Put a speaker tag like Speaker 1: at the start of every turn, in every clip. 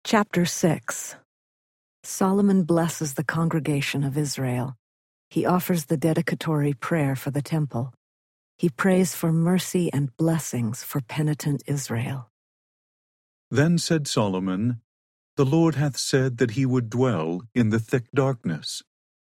Speaker 1: Chapter 6. Solomon blesses the congregation of Israel. He offers the dedicatory prayer for the temple. He prays for mercy and blessings for penitent Israel.
Speaker 2: Then said Solomon, The Lord hath said that he would dwell in the thick darkness.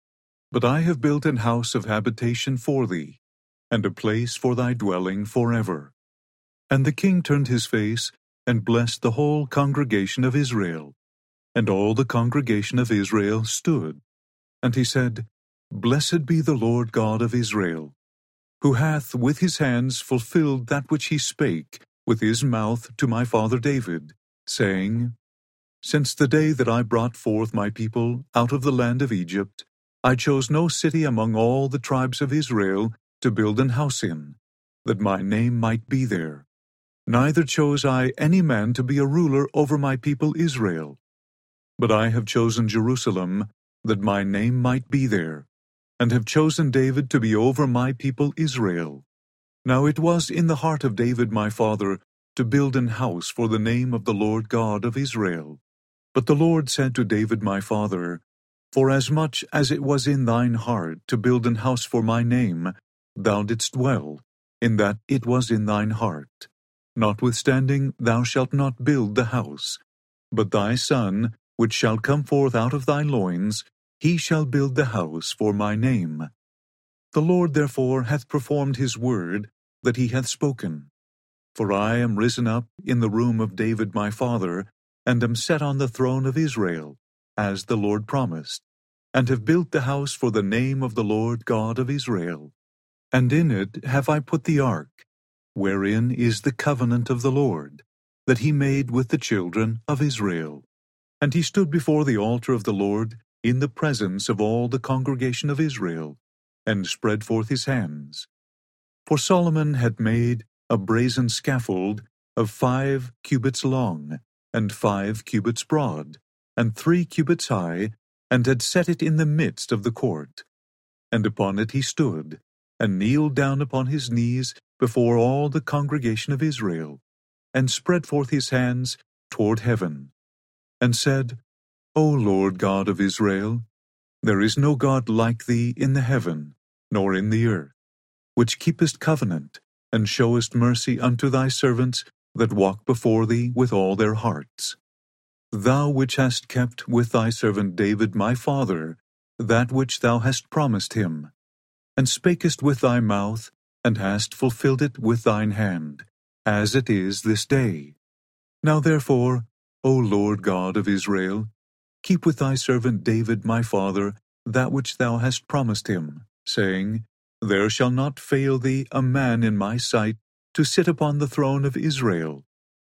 Speaker 2: But I have built an house of habitation for thee, and a place for thy dwelling forever. And the king turned his face, and blessed the whole congregation of Israel. And all the congregation of Israel stood. And he said, Blessed be the Lord God of Israel, who hath with his hands fulfilled that which he spake with his mouth to my father David, saying, Since the day that I brought forth my people out of the land of Egypt, I chose no city among all the tribes of Israel to build an house in, that my name might be there. Neither chose I any man to be a ruler over my people Israel. But I have chosen Jerusalem, that my name might be there, and have chosen David to be over my people Israel. Now it was in the heart of David my father to build an house for the name of the Lord God of Israel. But the Lord said to David my father, Forasmuch as it was in thine heart to build an house for my name, thou didst well, in that it was in thine heart. Notwithstanding, thou shalt not build the house, but thy son, which shall come forth out of thy loins, he shall build the house for my name. The Lord therefore hath performed his word that he hath spoken. For I am risen up in the room of David my father, and am set on the throne of Israel, as the Lord promised, and have built the house for the name of the Lord God of Israel. And in it have I put the ark, wherein is the covenant of the Lord, that he made with the children of Israel. And he stood before the altar of the Lord in the presence of all the congregation of Israel, and spread forth his hands. For Solomon had made a brazen scaffold of 5 cubits long, and 5 cubits broad, and 3 cubits high, and had set it in the midst of the court. And upon it he stood, and kneeled down upon his knees before all the congregation of Israel, and spread forth his hands toward heaven, and said, O Lord God of Israel, there is no God like thee in the heaven, nor in the earth, which keepest covenant, and showest mercy unto thy servants that walk before thee with all their hearts. Thou which hast kept with thy servant David my father that which thou hast promised him, and spakest with thy mouth, and hast fulfilled it with thine hand, as it is this day. Now therefore, O Lord God of Israel, keep with thy servant David my father that which thou hast promised him, saying, There shall not fail thee a man in my sight to sit upon the throne of Israel.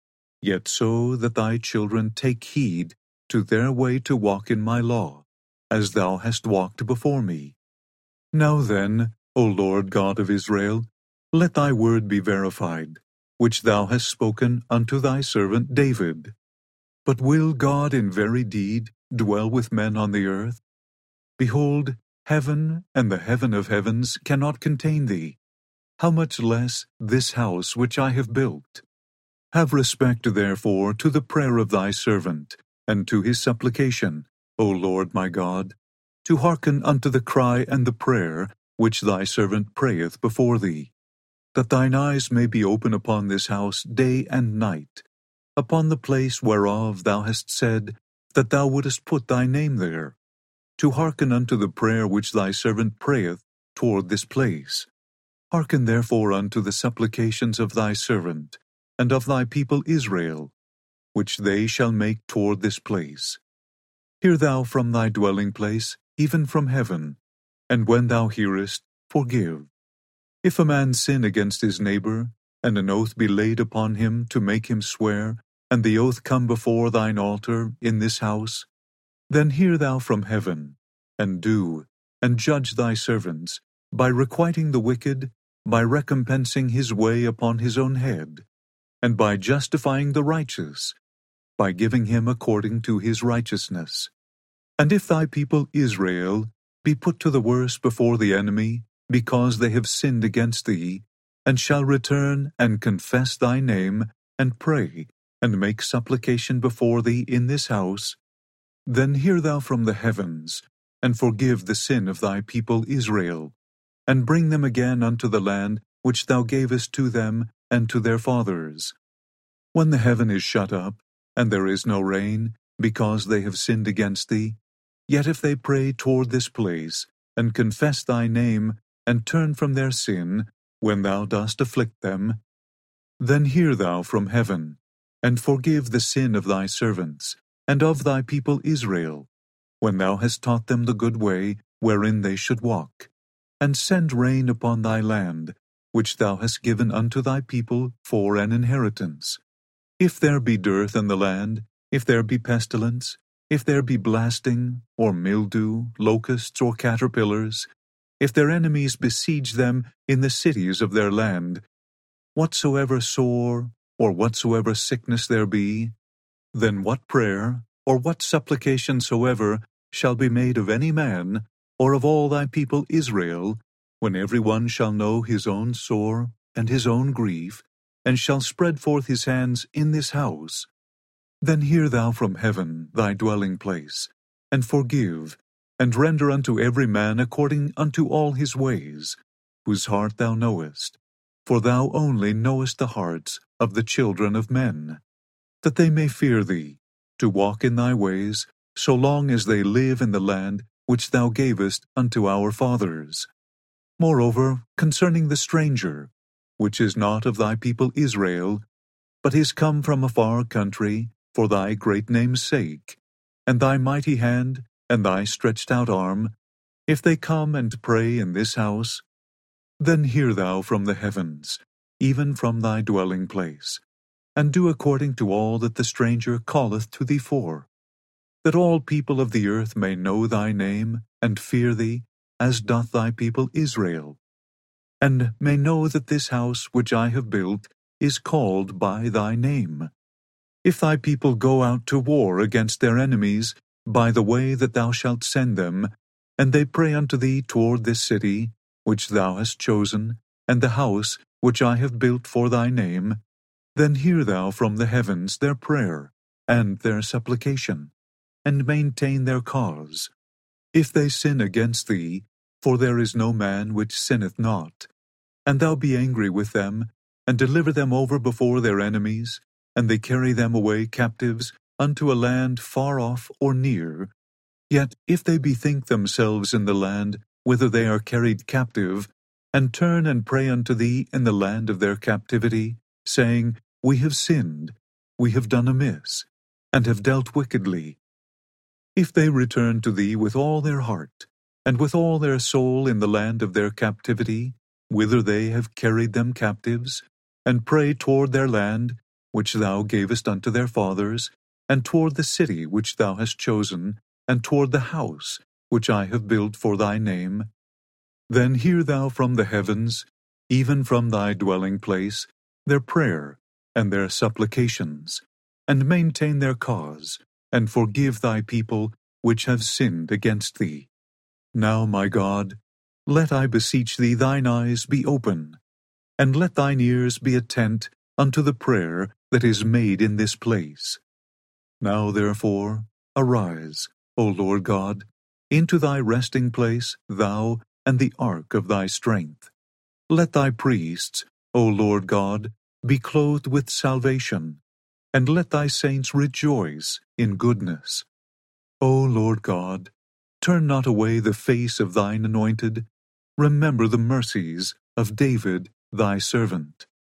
Speaker 2: Yet so that thy children take heed to their way to walk in my law, as thou hast walked before me. Now then, O Lord God of Israel, let thy word be verified, which thou hast spoken unto thy servant David. But will God in very deed dwell with men on the earth? Behold, heaven and the heaven of heavens cannot contain thee. How much less this house which I have built? Have respect therefore to the prayer of thy servant, and to his supplication, O Lord my God, to hearken unto the cry and the prayer which thy servant prayeth before thee, that thine eyes may be open upon this house day and night, upon the place whereof thou hast said that thou wouldest put thy name there, to hearken unto the prayer which thy servant prayeth toward this place. Hearken therefore unto the supplications of thy servant, and of thy people Israel, which they shall make toward this place. Hear thou from thy dwelling place, even from heaven, and when thou hearest, forgive. If a man sin against his neighbor, and an oath be laid upon him to make him swear, and the oath come before thine altar in this house, then hear thou from heaven, and do, and judge thy servants, by requiting the wicked, by recompensing his way upon his own head, and by justifying the righteous, by giving him according to his righteousness. And if thy people Israel be put to the worse before the enemy, because they have sinned against thee, and shall return and confess thy name, and pray, and make supplication before thee in this house, then hear thou from the heavens, and forgive the sin of thy people Israel, and bring them again unto the land which thou gavest to them and to their fathers. When the heaven is shut up, and there is no rain, because they have sinned against thee, yet if they pray toward this place, and confess thy name, and turn from their sin, when thou dost afflict them, then hear thou from heaven, and forgive the sin of thy servants, and of thy people Israel, when thou hast taught them the good way wherein they should walk, and send rain upon thy land, which thou hast given unto thy people for an inheritance. If there be dearth in the land, if there be pestilence, if there be blasting, or mildew, locusts, or caterpillars, if their enemies besiege them in the cities of their land, whatsoever sore, or whatsoever sickness there be, then what prayer, or what supplication soever, shall be made of any man, or of all thy people Israel, when every one shall know his own sore and his own grief, and shall spread forth his hands in this house, then hear thou from heaven thy dwelling place, and forgive, and render unto every man according unto all his ways, whose heart thou knowest. For thou only knowest the hearts of the children of men, that they may fear thee, to walk in thy ways, so long as they live in the land which thou gavest unto our fathers. Moreover, concerning the stranger, which is not of thy people Israel, but is come from a far country, for thy great name's sake, and thy mighty hand, and thy stretched out arm, if they come and pray in this house, then hear thou from the heavens, even from thy dwelling place, and do according to all that the stranger calleth to thee for, that all people of the earth may know thy name, and fear thee, as doth thy people Israel, and may know that this house which I have built is called by thy name. If thy people go out to war against their enemies by the way that thou shalt send them, and they pray unto thee toward this city, which thou hast chosen, and the house which I have built for thy name, then hear thou from the heavens their prayer and their supplication, and maintain their cause. If they sin against thee, for there is no man which sinneth not, and thou be angry with them, and deliver them over before their enemies, and they carry them away captives unto a land far off or near, yet if they bethink themselves in the land whither they are carried captive, and turn and pray unto thee in the land of their captivity, saying, We have sinned, we have done amiss, and have dealt wickedly. If they return to thee with all their heart, and with all their soul in the land of their captivity, whither they have carried them captives, and pray toward their land, which thou gavest unto their fathers, and toward the city which thou hast chosen, and toward the house which I have built for thy name, then hear thou from the heavens, even from thy dwelling place, their prayer and their supplications, and maintain their cause, and forgive thy people which have sinned against thee. Now, my God, let, I beseech thee, thine eyes be open, and let thine ears be attent unto the prayer that is made in this place. Now, therefore, arise, O Lord God, into thy resting place, thou and the ark of thy strength. Let thy priests, O Lord God, be clothed with salvation, and let thy saints rejoice in goodness. O Lord God, turn not away the face of thine anointed. Remember the mercies of David thy servant,